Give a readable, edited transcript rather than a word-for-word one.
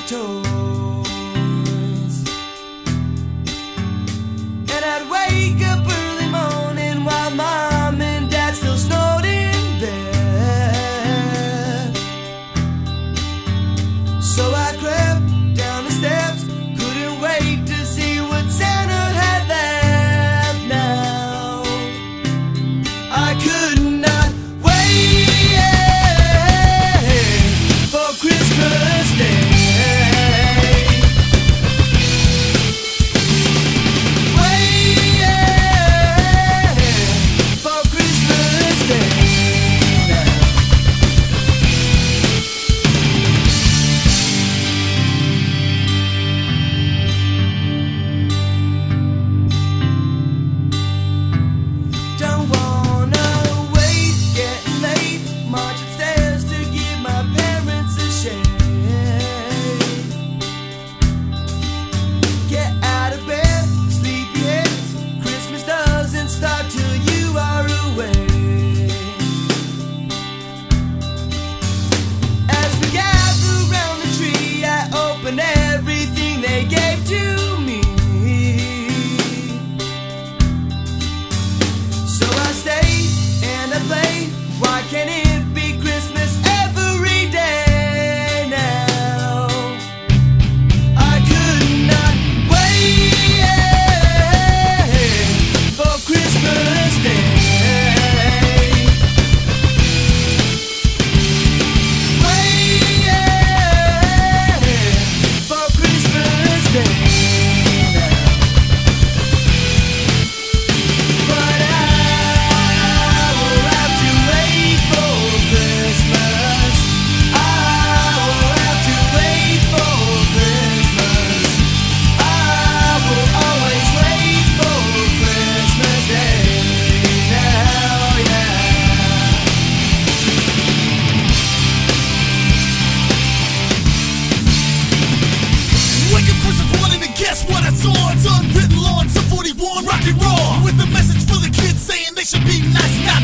toys. And I'd wake up early morning while Mom and Dad still snored in bed. So I crept down the steps, couldn't wait to see what Santa had left now. I could not wait for Christmas Day. Everything they gave to me, so I stay and I play. Why can't it be Christmas every day now? I could not wait for Christmas Day. Guess what I saw? It's unwritten law, it's a 41 rock and roll with a message for the kids saying they should be nice.